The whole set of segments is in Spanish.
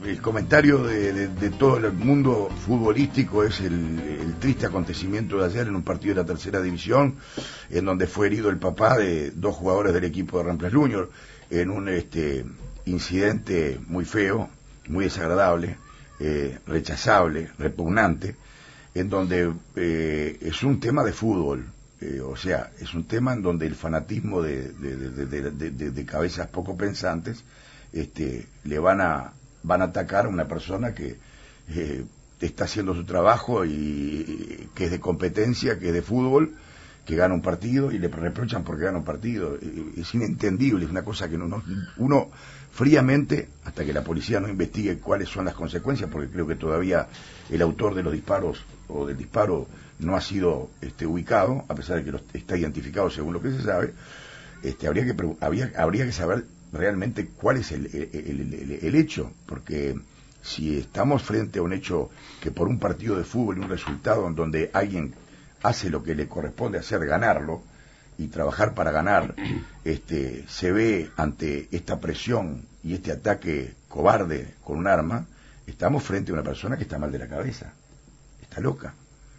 el comentario de todo el mundo futbolístico es el triste acontecimiento de ayer en un partido de la tercera división, en donde fue herido el papá de dos jugadores del equipo de Ramplas Junior, en un incidente muy feo, muy desagradable, rechazable, repugnante, en donde es un tema de fútbol. O sea, es un tema en donde el fanatismo de cabezas poco pensantes le van a atacar a una persona que está haciendo su trabajo y que es de competencia, que es de fútbol, que gana un partido y le reprochan porque gana un partido. Es inentendible, es una cosa que uno fríamente, hasta que la policía no investigue cuáles son las consecuencias, porque creo que todavía el autor de los disparos o del disparo no ha sido ubicado, a pesar de que está identificado según lo que se sabe. Habría que saber realmente cuál es el hecho, porque si estamos frente a un hecho que por un partido de fútbol y un resultado en donde alguien hace lo que le corresponde hacer, ganarlo, y trabajar para ganar, se ve ante esta presión y este ataque cobarde con un arma, estamos frente a una persona que está mal de la cabeza, está loca.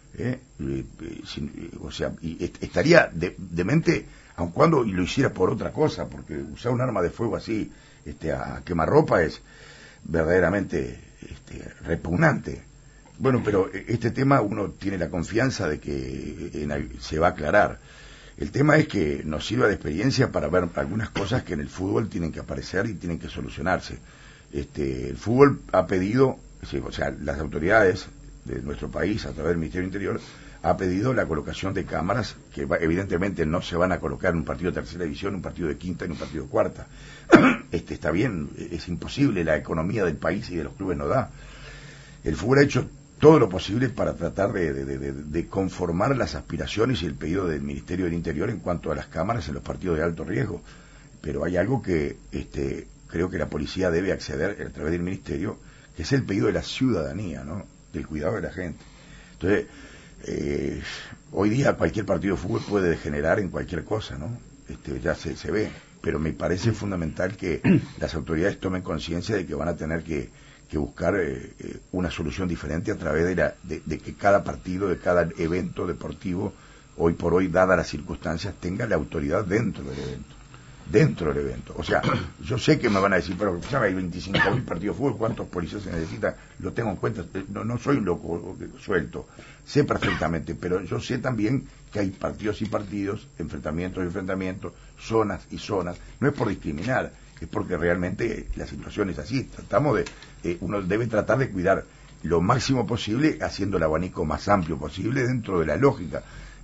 O sea, estaría demente, aun cuando lo hiciera por otra cosa, porque usar un arma de fuego así a quemarropa es verdaderamente repugnante. Bueno, pero este tema uno tiene la confianza de que se va a aclarar. El tema es que nos sirva de experiencia para ver algunas cosas que en el fútbol tienen que aparecer y tienen que solucionarse. El fútbol ha pedido, o sea, las autoridades de nuestro país, a través del Ministerio del Interior, ha pedido la colocación de cámaras que evidentemente no se van a colocar en un partido de tercera división, un partido de quinta y un partido de cuarta. Está bien, es imposible, la economía del país y de los clubes no da. El fútbol ha hecho todo lo posible para tratar de conformar las aspiraciones y el pedido del Ministerio del Interior en cuanto a las cámaras en los partidos de alto riesgo. Pero hay algo que creo que la policía debe acceder a través del Ministerio, que es el pedido de la ciudadanía, ¿no?, del cuidado de la gente. Entonces, hoy día cualquier partido de fútbol puede degenerar en cualquier cosa, ¿no? Ya se ve, pero me parece fundamental que las autoridades tomen conciencia de que van a tener que buscar una solución diferente a través de que cada partido, de cada evento deportivo, hoy por hoy, dadas las circunstancias, tenga la autoridad dentro del evento. O sea, yo sé que me van a decir, pero ya hay 25.000 partidos de fútbol, ¿cuántos policías se necesitan? Lo tengo en cuenta, no soy un loco suelto, sé perfectamente, pero yo sé también que hay partidos y partidos, enfrentamientos y enfrentamientos, zonas y zonas. No es por discriminar, es porque realmente la situación es así. Uno debe tratar de cuidar lo máximo posible, haciendo el abanico más amplio posible dentro de la lógica.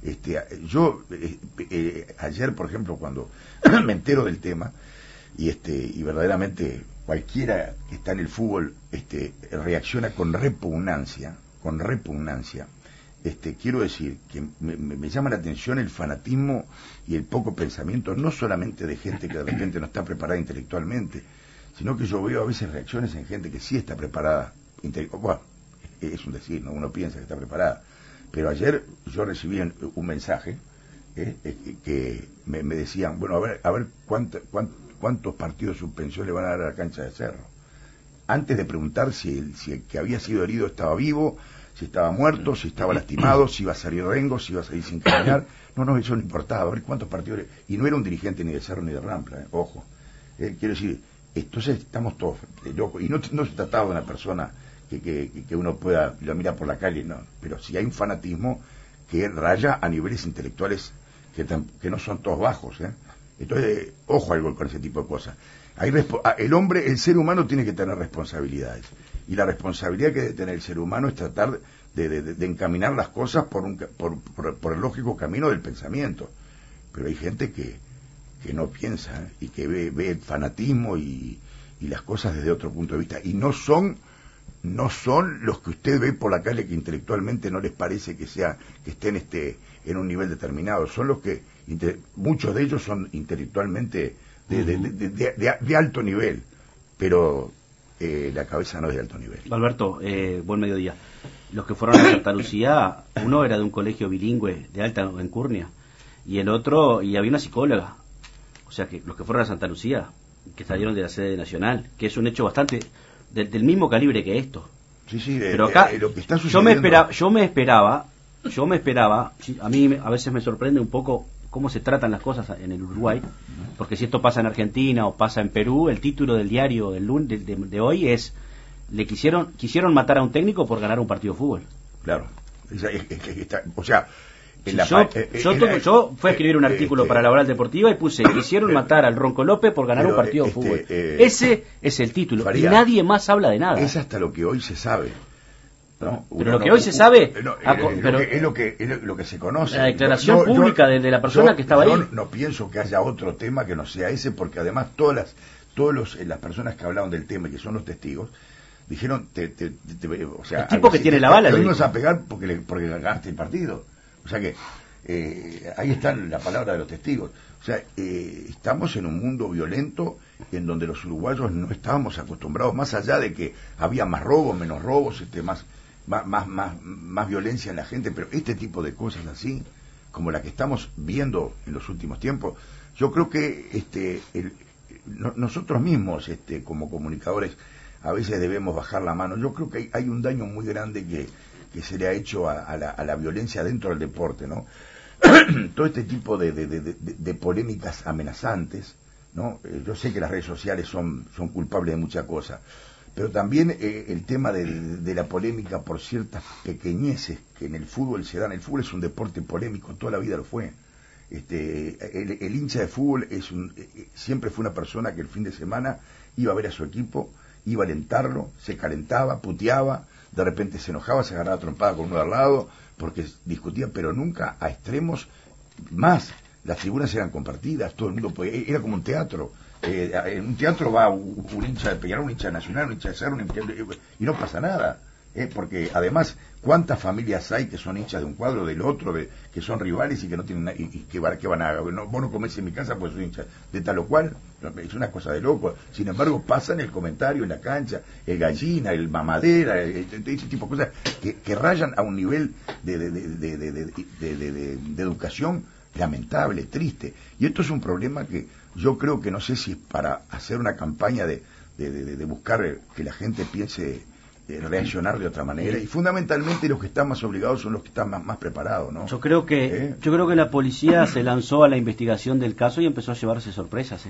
Ayer, por ejemplo, cuando me entero del tema, y verdaderamente cualquiera que está en el fútbol reacciona con repugnancia, quiero decir que me llama la atención el fanatismo y el poco pensamiento, no solamente de gente que de repente no está preparada intelectualmente, sino que yo veo a veces reacciones en gente que sí está preparada bueno, es un decir, ¿no? Uno piensa que está preparada, pero ayer yo recibí un mensaje que me decían, bueno, a ver cuántos partidos de suspensión le van a dar a la cancha de Cerro, antes de preguntar si el que había sido herido estaba vivo, si estaba muerto, si estaba lastimado, si iba a salir rengo, si iba a salir sin caminar. No, eso no importaba. A ver cuántos partidos. Y no era un dirigente ni de Cerro ni de Rampla, ojo. Quiero decir, entonces estamos todos locos. Y no se trataba de una persona que uno lo mira por la calle, no. Pero sí hay un fanatismo que raya a niveles intelectuales que no son todos bajos. Entonces, ojo algo con ese tipo de cosas. El ser humano tiene que tener responsabilidades. Y la responsabilidad que debe tener el ser humano es tratar de encaminar las cosas por el lógico camino del pensamiento. Pero hay gente que no piensa y que ve el fanatismo y las cosas desde otro punto de vista. Y no son los que usted ve por la calle que intelectualmente no les parece que estén en un nivel determinado. Son los que, muchos de ellos son intelectualmente de alto nivel, pero la cabeza no es de alto nivel. Alberto, buen mediodía. Los que fueron a Santa Lucía, uno era de un colegio bilingüe de alta alcurnia, y el otro, y había una psicóloga. O sea que los que fueron a Santa Lucía, que salieron de la sede nacional, que es un hecho bastante del mismo calibre que esto. Sí, sí, pero acá lo que está yo me esperaba, a mí a veces me sorprende un poco cómo se tratan las cosas en el Uruguay, porque si esto pasa en Argentina o pasa en Perú, el título del diario del lunes de hoy es: quisieron matar a un técnico por ganar un partido de fútbol. Claro, o sea, yo fui a escribir un artículo para la Oral Deportiva y puse: quisieron matar al Ronco López por ganar un partido de fútbol. Ese es el título, Faría, y nadie más habla de nada. Es hasta lo que hoy se sabe, ¿no? Pero lo que hoy se sabe es lo que se conoce. La declaración pública de la persona que estaba ahí. No pienso que haya otro tema que no sea ese, porque además las personas que hablaron del tema y que son los testigos dijeron, o sea, el tipo que tiene la bala, te vamos a pegar porque ganaste el partido. O sea que ahí está la palabra de los testigos. O sea, estamos en un mundo violento en donde los uruguayos no estábamos acostumbrados, más allá de que había más robos, menos robos, más violencia en la gente, pero este tipo de cosas así, como la que estamos viendo en los últimos tiempos, yo creo que nosotros mismos, como comunicadores, a veces debemos bajar la mano. Yo creo que hay un daño muy grande que se le ha hecho a la violencia dentro del deporte, ¿no? Todo este tipo de polémicas amenazantes, ¿no? Yo sé que las redes sociales son culpables de muchas cosas, pero también el tema de la polémica por ciertas pequeñeces que en el fútbol se dan. El fútbol es un deporte polémico, toda la vida lo fue. El hincha de fútbol siempre fue una persona que el fin de semana iba a ver a su equipo, iba a alentarlo, se calentaba, puteaba, de repente se enojaba, se agarraba trompada con uno de al lado, porque discutía, pero nunca a extremos más. Las tribunas eran compartidas, todo el mundo era como un teatro. En un teatro va un hincha de Peñarol, un hincha de Nacional, un hincha de Cerro, y no pasa nada. Porque además, ¿cuántas familias hay que son hinchas de un cuadro, del otro, que son rivales y que no tienen que van a... No, vos no comés en mi casa pues soy hincha de tal o cual? Es una cosa de loco. Sin embargo, pasan el comentario en la cancha, el gallina, el mamadera, ese tipo de cosas que rayan a un nivel de educación lamentable, triste. Y esto es un problema que yo creo que no sé si es para hacer una campaña de buscar que la gente piense reaccionar de otra manera, y fundamentalmente los que están más obligados son los que están más preparados, ¿no? Yo creo que la policía se lanzó a la investigación del caso y empezó a llevarse sorpresas,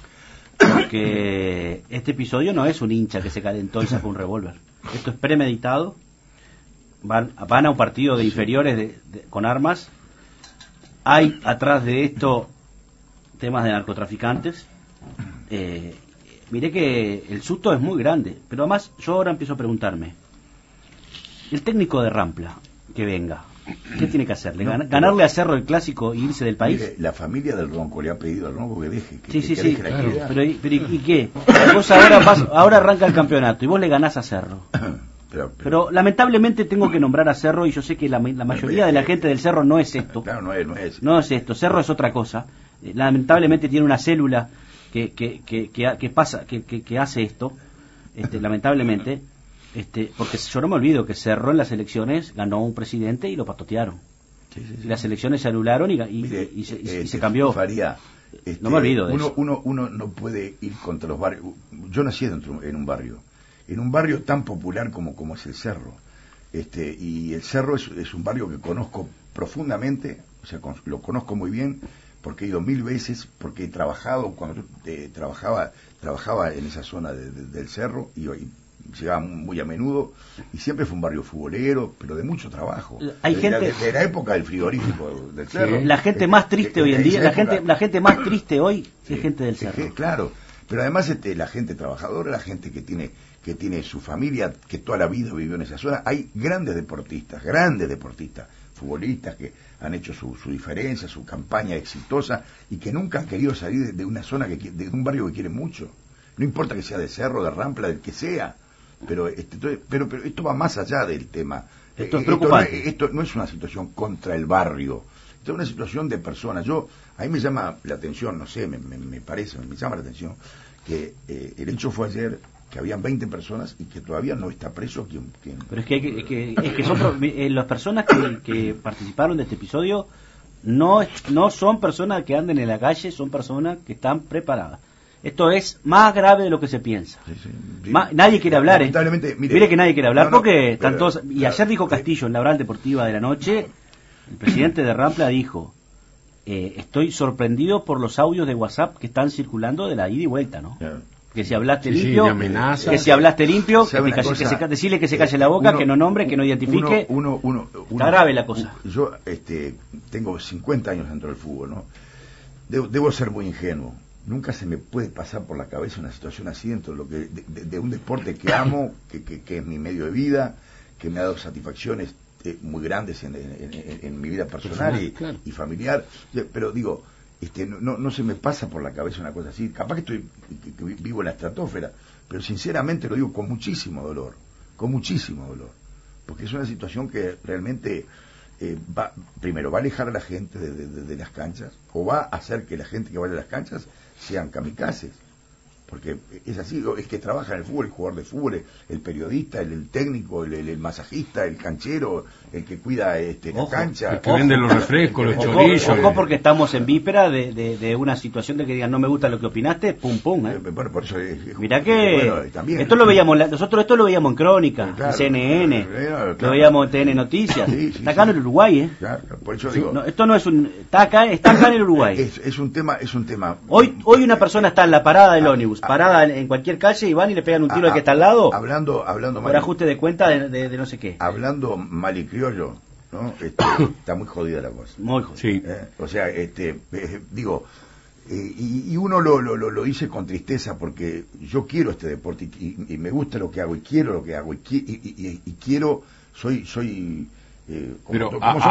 porque este episodio no es un hincha que se calentó y sacó un revólver. Esto es premeditado. Van a un partido de inferiores con armas. Hay atrás de esto temas de narcotraficantes. Miré que el susto es muy grande, pero además yo ahora empiezo a preguntarme: el técnico de Rampla que venga, ¿qué tiene que hacerle? ¿Ganarle a Cerro el clásico e irse del país? Mire, la familia del Ronco le ha pedido al Ronco que deje. Sí, claro. Pero ¿y qué? Vos ahora arranca el campeonato y vos le ganás a Cerro. Pero lamentablemente tengo que nombrar a Cerro, y yo sé que la mayoría de la gente del Cerro no es esto. Claro, no es. No es esto. Cerro es otra cosa. Lamentablemente tiene una célula que hace esto, lamentablemente, porque yo no me olvido que Cerro en las elecciones ganó un presidente y lo patotearon. Sí. Y las elecciones se anularon y se cambió. Faría, no me olvido de eso. Uno no puede ir contra los barrios. Yo nací en un barrio tan popular como es el Cerro. Y el Cerro es un barrio que conozco profundamente, o sea, lo conozco muy bien, porque he ido 1000 veces, porque he trabajado, cuando trabajaba en esa zona del Cerro, y llegaba muy a menudo, y siempre fue un barrio futbolero, pero de mucho trabajo. Hay gente de la época del frigorífico del Cerro. La gente más triste hoy en día, la gente más triste hoy es gente del Cerro. Claro, pero además la gente trabajadora, la gente que tiene su familia, que toda la vida vivió en esa zona. Hay grandes deportistas, futbolistas que han hecho su diferencia, su campaña exitosa, y que nunca han querido salir de una zona, de un barrio que quieren mucho. No importa que sea de Cerro, de Rampla, del que sea, pero esto va más allá del tema. Esto es preocupante. Esto no es una situación contra el barrio, esto es una situación de personas. A mí me llama la atención, no sé, me llama la atención que el hecho fue ayer, que habían 20 personas y que todavía no está preso quien... Pero es que son las personas que participaron de este episodio no son personas que anden en la calle, son personas que están preparadas. Esto es más grave de lo que se piensa. Nadie quiere hablar, Lamentablemente, mire que nadie quiere hablar porque pero, están todos... Y ayer dijo Castillo en la oral deportiva de la noche, el presidente de Rampla dijo, estoy sorprendido por los audios de WhatsApp que están circulando de la ida y vuelta, ¿no? Que si hablaste limpio, que si hablaste limpio, decirle que se calle la boca, que no nombre, que no identifique. Está grave la cosa. Yo tengo 50 años dentro del fútbol, ¿no? Debo ser muy ingenuo. Nunca se me puede pasar por la cabeza una situación así dentro de un deporte que amo, que es mi medio de vida, que me ha dado satisfacciones muy grandes en mi vida personal y familiar. Pero digo, no se me pasa por la cabeza una cosa así. Capaz que vivo en la estratosfera, pero sinceramente lo digo con muchísimo dolor, porque es una situación que realmente primero va a alejar a la gente de las canchas, o va a hacer que la gente que vaya a las canchas sean kamikazes, porque es así, es que trabaja en el fútbol, el jugador de fútbol, el periodista, el técnico, el masajista, el canchero, el que cuida la cancha, el que vende los refrescos, los chorizos. Ojo, porque estamos en víspera de una situación de que digan no me gusta lo que opinaste, pum pum. Bueno, por eso mirá que también, nosotros esto lo veíamos en Crónica, en CNN, lo veíamos en TN Noticias, está acá en el Uruguay, Claro, por eso digo, esto no es está acá en el Uruguay. Es un tema. Hoy una persona está en la parada del ómnibus, parada en cualquier calle, y van y le pegan un tiro al que está al lado, hablando por ajuste de cuenta de no sé qué. Hablando mal y criollo, ¿no? Está muy jodida la cosa. Muy jodida. Sí. O sea, digo, y uno lo dice con tristeza, porque yo quiero este deporte y me gusta lo que hago y quiero lo que hago y quiero, soy pero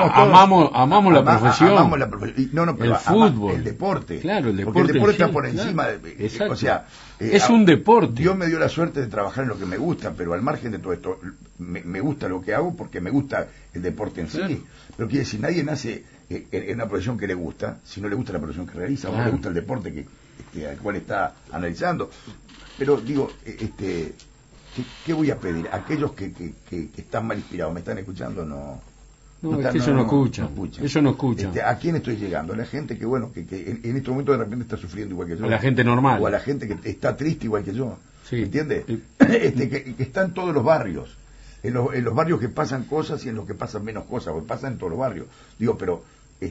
amamos la profesión, pero el fútbol, el deporte, claro, el deporte, porque el deporte sí, está por encima o sea, es un deporte. Dios me dio la suerte de trabajar en lo que me gusta, pero al margen de todo esto me gusta lo que hago porque me gusta el deporte en sí. Pero quiere decir, nadie nace en una profesión que le gusta si no le gusta la profesión que realiza, o no le gusta el deporte al cual está analizando. Pero digo, ¿qué voy a pedir? Aquellos que están mal inspirados, ¿me están escuchando? Eso no escucha. Eso no escucha. ¿A quién estoy llegando? A la gente que en este momento de repente está sufriendo igual que yo. A la gente normal. O a la gente que está triste igual que yo. Sí. ¿Entiendes? Que está en todos los barrios. En los barrios que pasan cosas y en los que pasan menos cosas, porque pasan en todos los barrios. Digo, pero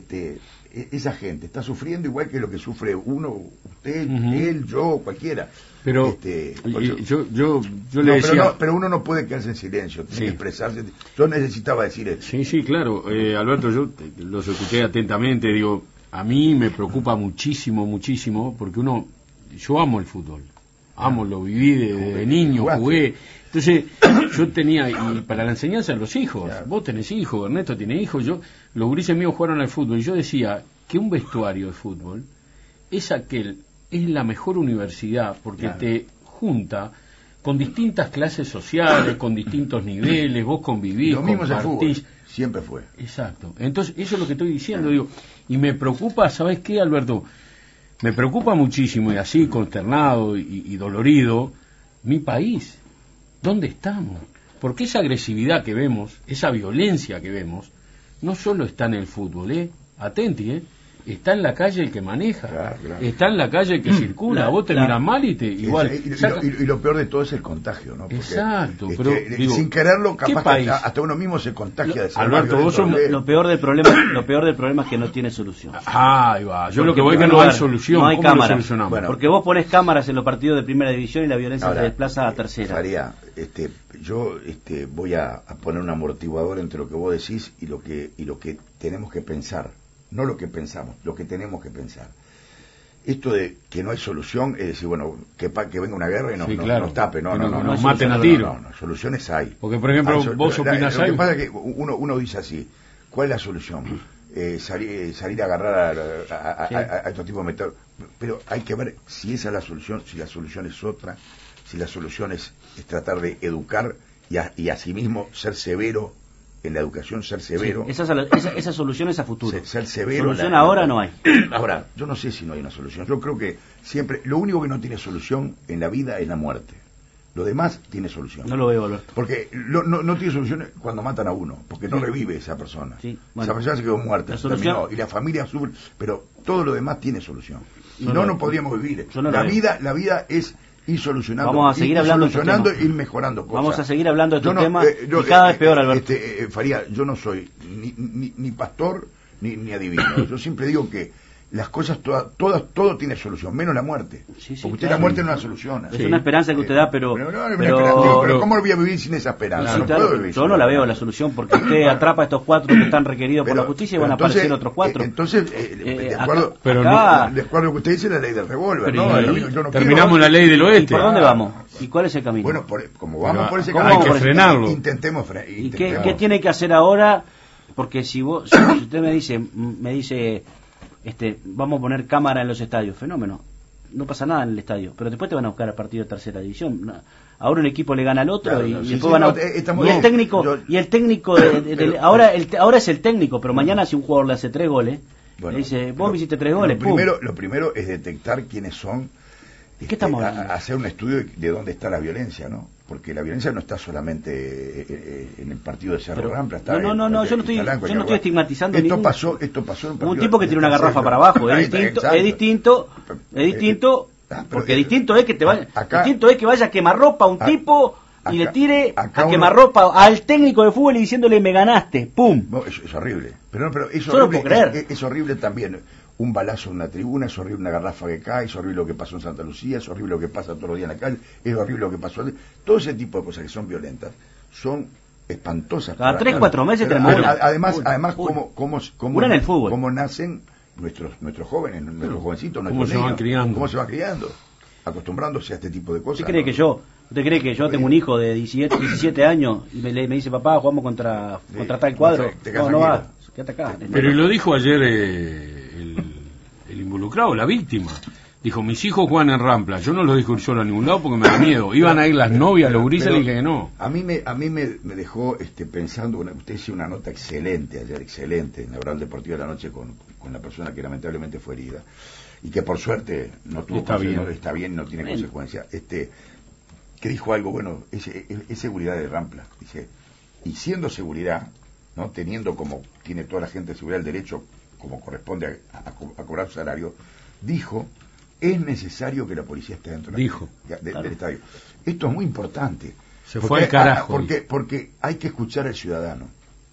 esa gente está sufriendo igual que lo que sufre uno, usted, él, yo, cualquiera. Pero yo le decía... pero uno no puede quedarse en silencio, tiene que expresarse. Yo necesitaba decir eso. Sí, claro. Alberto, yo los escuché atentamente. Digo, a mí me preocupa muchísimo, porque yo amo el fútbol. Lo viví de niño, jugué. Entonces, yo tenía, y para la enseñanza de los hijos, vos tenés hijos, Ernesto tiene hijos, los gurises míos jugaron al fútbol, y yo decía que un vestuario de fútbol es la mejor universidad, porque te junta con distintas clases sociales, con distintos niveles, vos convivís, lo mismo compartís. Es el fútbol, siempre fue. Exacto. Entonces, eso es lo que estoy diciendo, digo, y me preocupa, ¿sabés qué, Alberto? Me preocupa muchísimo, y así consternado y dolorido, mi país. ¿Dónde estamos? Porque esa agresividad que vemos, esa violencia que vemos, no solo está en el fútbol, atenti, está en la calle el que maneja, claro. Está en la calle el que circula, vos te mirás mal y igual. Y lo peor de todo es el contagio, ¿no? Porque, exacto, pero digo, sin quererlo, capaz que hasta uno mismo se contagia. Alberto, vos lo peor del problema es que no tiene solución. Ahí va. Yo lo que voy a que no hay solución. No hay cámara. Bueno, porque vos ponés cámaras en los partidos de primera división y la violencia se desplaza a tercera. María, yo voy a poner un amortiguador entre lo que vos decís y lo que tenemos que pensar. No lo que pensamos, lo que tenemos que pensar. Esto de que no hay solución es decir, bueno, que venga una guerra y nos tape, no, nos maten a tiro. No, soluciones hay. Porque, por ejemplo, vos opinás ahí. Lo que pasa es que uno dice así, ¿cuál es la solución? Salir a agarrar a estos tipos de metal. Pero hay que ver si esa es la solución, si la solución es otra, si la solución es tratar de educar y asimismo ser severo. En la educación, ser severo. Sí, esa solución es a futuro. Ser severo. Solución ahora no hay. Ahora, yo no sé si no hay una solución. Yo creo que siempre, lo único que no tiene solución en la vida es la muerte. Lo demás tiene solución. No lo veo, Alberto. Porque no tiene solución cuando matan a uno, porque no revive esa persona. Sí, bueno, esa persona se quedó muerta, terminó, y la familia sufre, pero todo lo demás tiene solución. Si no, no podríamos vivir. La vida es ir solucionando. Vamos a seguir hablando solucionando y ir mejorando cosas. Vamos a seguir hablando de este tema y cada vez peor, Alberto. Faría, yo no soy ni pastor ni adivino. Yo siempre digo que las cosas todo tiene solución, menos la muerte. Sí, porque usted la muerte no la soluciona. Es una esperanza que usted da, pero ¿cómo voy a vivir sin esa esperanza? No puedo vivir. Yo no la veo la solución, porque usted atrapa a estos 4 que están requeridos por la justicia y van a aparecer otros 4. Entonces, de acuerdo a lo que usted dice, la ley del revólver, terminamos la ley del oeste. ¿Por dónde vamos? ¿Y cuál es el camino? Bueno, como vamos por ese camino, hay que frenarlo. Intentemos. ¿Y qué tiene que hacer ahora? Porque si usted me dice vamos a poner cámara en los estadios, fenómeno, no pasa nada en el estadio, pero después te van a buscar a partido de tercera división. Ahora un equipo le gana al otro y después van a y el técnico ahora es el técnico, pero mañana si un jugador le hace 3 goles, le dice, vos me hiciste 3 goles. Lo primero es detectar quiénes son. ¿Qué estamos hablando? Hacer un estudio de dónde está la violencia, ¿no? Porque la violencia no está solamente en el partido de Cerro Rampla. Está yo no estoy estigmatizando. Esto pasó en un tipo que tiene una garrafa para abajo. Es distinto, porque distinto es que distinto es que vaya a quemarropa a un tipo y le tire a quemarropa al técnico de fútbol y diciéndole me ganaste, ¡pum! No, es horrible. Pero eso no puedo creer. Es horrible también. Un balazo en una tribuna, es horrible una garrafa que cae, es horrible lo que pasó en Santa Lucía, es horrible lo que pasa todos los días en la calle, es horrible lo que pasó. Todo ese tipo de cosas que son violentas son espantosas. Cada 3-4 meses tenemos una. Además, una en el fútbol. Cómo nacen nuestros jóvenes, nuestros jovencitos, cómo se van criando. Cómo se van criando, acostumbrándose a este tipo de cosas. ¿Usted cree que yo tengo un hijo de 17 años y me dice, papá, jugamos contra tal cuadro? No va, quédate acá. Pero lo dijo ayer el involucrado, la víctima. Dijo, mis hijos juegan en Rampla. Yo no los dejo ir solo a ningún lado porque me da miedo. Iban a ir las novias, los grises, y dije que no. A mí me dejó pensando, usted hizo una nota excelente ayer, excelente, en la Oral Deportiva de la Noche con la persona que lamentablemente fue herida. Y que por suerte no tuvo está bien, no tiene consecuencias. Que dijo algo, bueno, es seguridad de Rampla. Dice, y siendo seguridad, ¿no? Teniendo como tiene toda la gente de seguridad el derecho, como corresponde a cobrar su salario, dijo, es necesario que la policía esté dentro del estadio. Esto es muy importante. Fue al carajo. Porque hay que escuchar al ciudadano.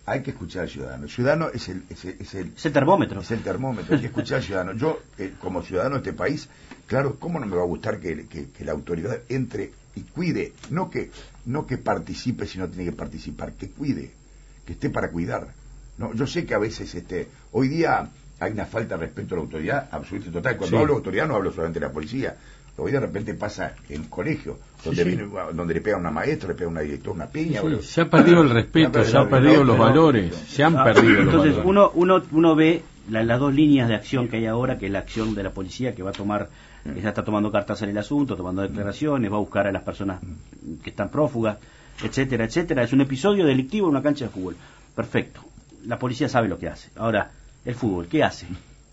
El ciudadano es el termómetro. Es el termómetro, hay que escuchar al ciudadano. Yo, como ciudadano de este país, claro, ¿cómo no me va a gustar que la autoridad entre y cuide? No que participe si no tiene que participar, que cuide, que esté para cuidar. No, yo sé que a veces hoy día hay una falta de respeto a la autoridad absoluta y total. Cuando hablo de autoridad no hablo solamente de la policía. Hoy de repente pasa en colegio, donde le pega a una maestra, le pega a una directora, una piña. Se ha perdido el respeto, se han perdido los valores, se han perdido los valores. Entonces uno ve las 2 líneas de acción que hay ahora, que es la acción de la policía, que va a tomar, ya está tomando cartas en el asunto, tomando declaraciones, va a buscar a las personas que están prófugas, etcétera, etcétera. Es un episodio delictivo en una cancha de fútbol. Perfecto. La policía sabe lo que hace. Ahora, el fútbol, ¿qué hace?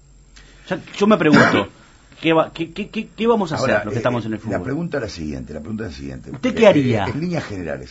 Yo me pregunto, ¿qué vamos a hacer los que estamos en el fútbol? La pregunta es la siguiente. ¿Usted qué haría? En líneas generales.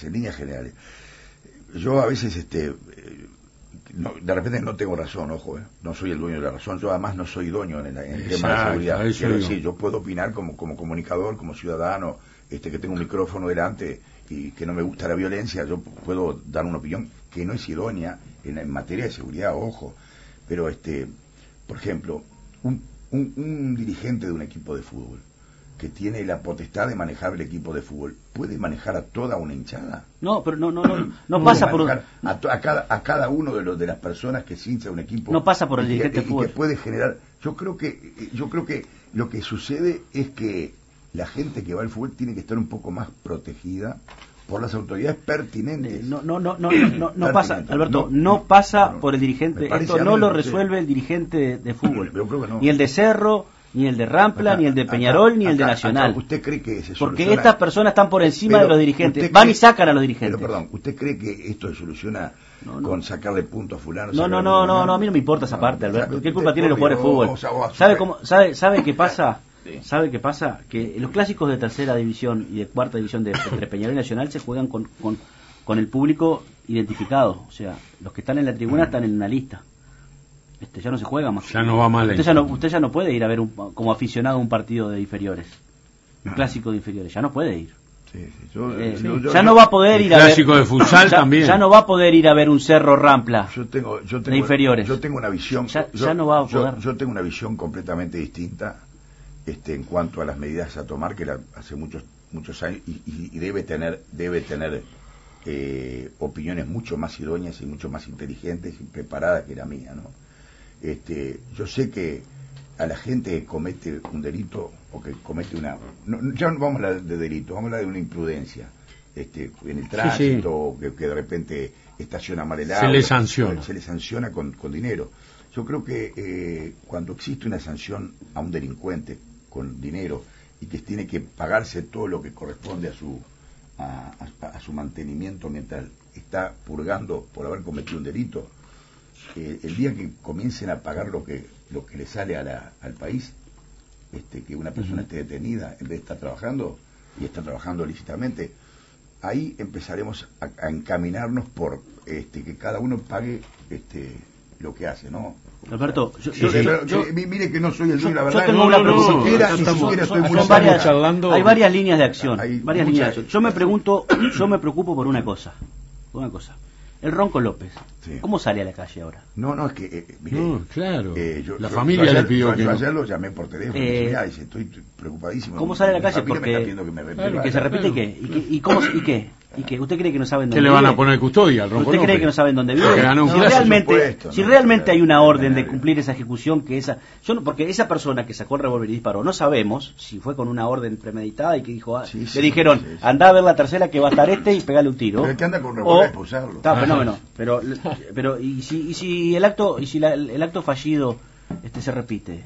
Yo a veces, de repente no tengo razón, ojo, no soy el dueño de la razón. Yo además no soy dueño en el tema de seguridad. Quiero decir, yo puedo opinar como comunicador, como ciudadano, que tengo un micrófono delante y que no me gusta la violencia. Yo puedo dar una opinión que no es idónea en materia de seguridad, ojo. Pero, por ejemplo, un dirigente de un equipo de fútbol que tiene la potestad de manejar el equipo de fútbol, ¿puede manejar a toda una hinchada? No, pero no pasa por a cada uno de las personas que se hincha un equipo. No pasa por el dirigente de fútbol. Y que puede generar. Yo creo que lo que sucede es que la gente que va al fútbol tiene que estar un poco más protegida por las autoridades pertinentes. No pasa, Alberto, no pasa por el dirigente. Esto no lo resuelve el dirigente de fútbol. Yo creo que no. Ni el de Cerro, ni el de Rampla, ni el de Peñarol, ni el de Nacional. ¿Usted cree que se Porque soluciona? estas personas están por encima de los dirigentes. Van y sacan a los dirigentes. Pero perdón, ¿usted cree que esto se soluciona con sacarle puntos a fulano? No, a mí no me importa esa parte, Alberto. ¿Qué culpa tienen los jugadores de fútbol? ¿Sabe qué pasa? ¿Sabe qué pasa? Que los clásicos de tercera división y de cuarta división entre Peñarol y Nacional se juegan con el público identificado. O sea, los que están en la tribuna están en una lista. Ya no se juega más. Ya no va mal. Usted ya no puede ir a ver como aficionado un partido de inferiores, un clásico de inferiores, ya no puede ir. Sí, ya no va a poder ir a ver clásico de futsal también. Ya no va a poder ir a ver un Cerro Rampla de inferiores. Yo tengo una visión. Ya no va a poder. Yo tengo una visión completamente distinta en cuanto a las medidas a tomar, que hace muchos años y debe tener opiniones mucho más idóneas y mucho más inteligentes y preparadas que la mía, ¿no? Yo sé que a la gente que comete un delito o que comete ya no vamos a hablar de delito, vamos a hablar de una imprudencia en el tránsito, sí. que de repente estaciona mal el auto, se le sanciona con dinero. Yo creo que cuando existe una sanción a un delincuente con dinero y que tiene que pagarse todo lo que corresponde a su mantenimiento mientras está purgando por haber cometido un delito, el día que comiencen a pagar lo que le sale al país, que una persona esté detenida en vez de estar trabajando y está trabajando lícitamente, ahí empezaremos a encaminarnos por que cada uno pague lo que hace, ¿no? Alberto, mire que no soy el dueño, la verdad. Yo tengo una pregunta. Estoy hay varias líneas de acción. Yo me preocupo por una cosa. El Ronco López, sí. ¿Cómo sale a la calle ahora? No, es que... claro, la familia le pidió que... Yo ayer lo llamé por teléfono y dice, estoy preocupadísimo. ¿Cómo sale a la calle? Porque que se repite qué. ¿Y cómo? ¿Y qué? ¿Usted cree que no saben dónde vive? ¿Qué le van a poner custodia al Ronco ¿Usted cree que no saben dónde vive? Si realmente hay una orden de cumplir esa ejecución, porque esa persona que sacó el revólver y disparó, no sabemos si fue con una orden premeditada y que dijo, le dijeron, andá a ver la tercera que va a estar y pegale un tiro. Pero el que anda con revólver para usarlo. Está fenómeno. Pero y si el acto fallido se repite.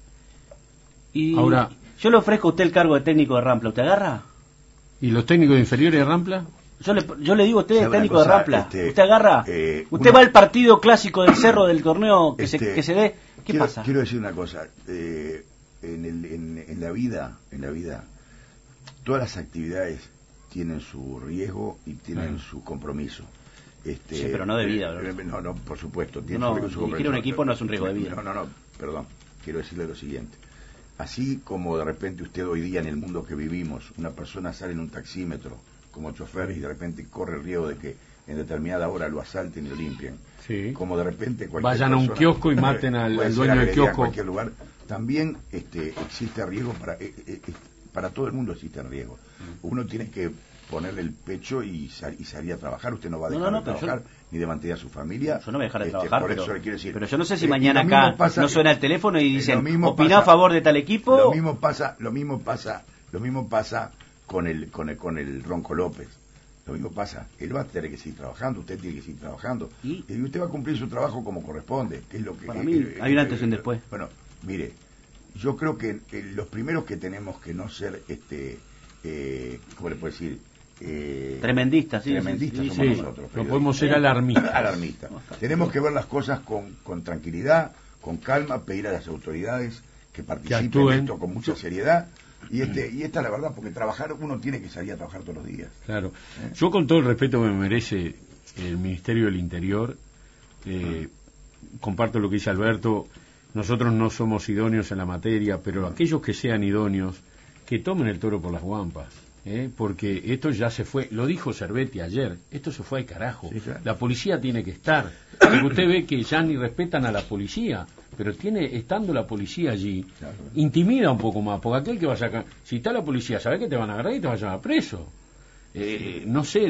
Y ahora, yo le ofrezco a usted el cargo de técnico de Rampla, ¿usted agarra? ¿Y los técnicos inferiores de Rampla? Yo le digo a usted, el técnico de Rampla, ¿usted agarra? ¿Usted va al partido clásico del Cerro del torneo que se dé? ¿Qué pasa? Quiero decir una cosa, en la vida, todas las actividades tienen su riesgo y tienen su compromiso. Sí, pero no de vida. No, por supuesto. Dirigir un equipo no es un riesgo de vida. No, perdón. Quiero decirle lo siguiente. Así como de repente usted hoy día en el mundo que vivimos, una persona sale en un taxímetro como chofer y de repente corre el riesgo de que en determinada hora lo asalten y lo limpien. Sí. Como de repente vayan a un kiosco y maten al dueño del kiosco. En cualquier lugar. También existe riesgo para todo el mundo existe riesgo. Uno tiene que ponerle el pecho y salir a trabajar. Usted no va a dejar de trabajar ni de mantener a su familia. Yo no voy a dejar de trabajar, por eso le quiero decir, pero yo no sé si mañana acá no suena el teléfono y dicen opina a favor de tal equipo. Lo mismo pasa con el Ronco López. Lo mismo pasa, él va a tener que seguir trabajando, usted tiene que seguir trabajando y usted va a cumplir su trabajo como corresponde, que es lo que para mí hay un antes y un después. Bueno, mire, yo creo que los primeros que tenemos que no ser ¿cómo le puedo decir? Tremendistas somos nosotros. No podemos ser alarmistas. Tenemos que ver las cosas con tranquilidad, con calma, pedir a las autoridades que participen en esto con mucha seriedad. Y esta es la verdad, porque uno tiene que salir a trabajar todos los días. Claro. Yo, con todo el respeto que me merece el Ministerio del Interior, comparto lo que dice Alberto. Nosotros no somos idóneos en la materia, pero aquellos que sean idóneos, que tomen el toro por las guampas. Porque esto ya se fue, lo dijo Cervetti ayer, esto se fue al carajo. Sí, claro. La policía tiene que estar. Porque usted ve que ya ni respetan a la policía, pero estando la policía allí, claro, intimida un poco más, porque aquel que vaya acá, si está la policía, sabe que te van a agarrar y te van a llevar preso. No sé,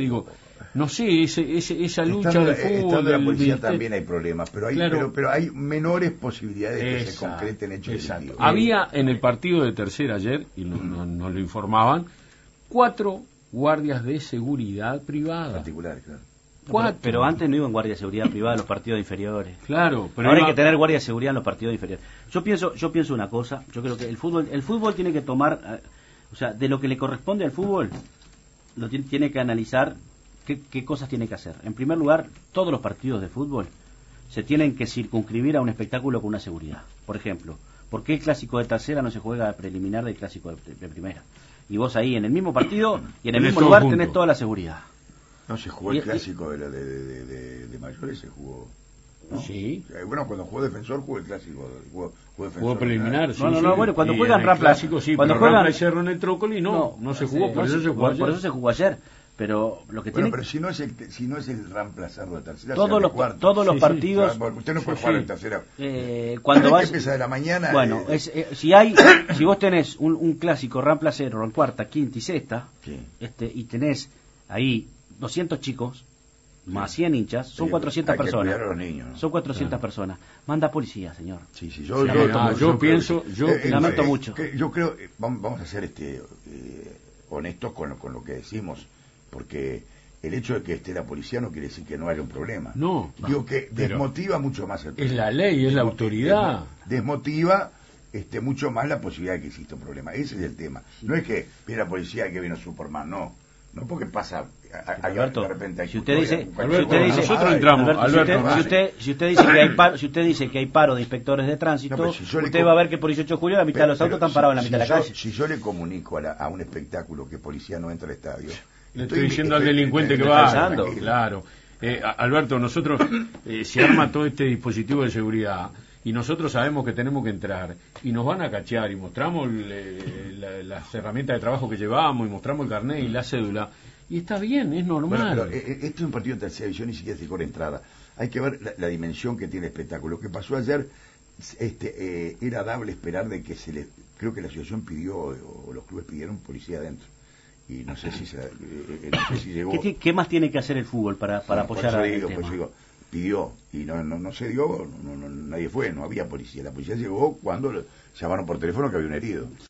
esa lucha de fútbol. Estando la policía también hay problemas, pero hay menores posibilidades de que se concreten hechos delictivos. Había en el partido de Tercera ayer, y nos lo informaban, 4 guardias de seguridad privada. Particulares, claro. Pero antes no iban guardias de seguridad privada en los partidos inferiores. Claro, pero ahora hay que tener guardias de seguridad en los partidos inferiores. Yo pienso una cosa, yo creo que el fútbol tiene que tomar, de lo que le corresponde al fútbol, tiene que analizar qué cosas tiene que hacer. En primer lugar, todos los partidos de fútbol se tienen que circunscribir a un espectáculo con una seguridad. Por ejemplo, ¿por qué el clásico de Tercera no se juega preliminar del clásico de Primera? Y vos ahí en el mismo partido y en el mismo lugar tenés toda la seguridad. No se jugó el clásico de mayores, se jugó ¿no? Sí. Bueno, cuando jugó defensor, jugó el clásico. Jugó preliminar, sí. No, bueno, cuando juegan en el Rampla. clásico, sí, cuando pero juegan Rampla y Cerro en el Trócoli no se jugó, por eso se jugó ayer. Por eso se jugó ayer. Pero lo que Bueno, tiene. pero si no es el Rampla Cerro de tercera, Todos los partidos. O sea, usted no puede jugar en tercera. Cuando vas. Que empieza de la mañana. Bueno, si vos tenés un clásico Rampla Cerro en cuarta, quinta y sexta, Sí. y tenés ahí 200 chicos, más 100 hinchas, son Sí, 400 hay que personas. cuidar a los niños, ¿no? Son 400 personas. Manda policía, señor. Sí, yo pienso, lamento mucho. Yo creo, vamos a ser honestos con lo que decimos, porque el hecho de que esté la policía no quiere decir que no haya un problema. No. Digo que desmotiva mucho más el problema. Es la ley, es la autoridad. Desmotiva mucho más la posibilidad de que exista un problema. Ese es el tema. No es que viene la policía y que vino Superman, no. No porque pasa Alberto, de repente hay si usted dice, nosotros entramos, si usted dice que hay paro, si usted dice que hay paro de inspectores de tránsito, No, si usted va a ver que por 18 de julio la mitad de los autos están parados en la mitad de la calle. Si yo le comunico a un espectáculo que policía no entra al estadio, le estoy diciendo al delincuente que va. Claro. Alberto, nosotros se arma todo este dispositivo de seguridad y nosotros sabemos que tenemos que entrar y nos van a cachear y mostramos las herramientas de trabajo que llevamos y mostramos el carnet y la cédula y está bien, es normal. Bueno, pero este es un partido de tercera división, ni siquiera se corre entrada. Hay que ver la dimensión que tiene el espectáculo. Lo que pasó ayer, era dable esperar de que creo que la asociación pidió o los clubes pidieron policía adentro. Y no sé si llegó. ¿Qué más tiene que hacer el fútbol para apoyar a el tema? Pidió y no se dio, nadie fue, no había policía. La policía llegó cuando llamaron por teléfono que había un herido.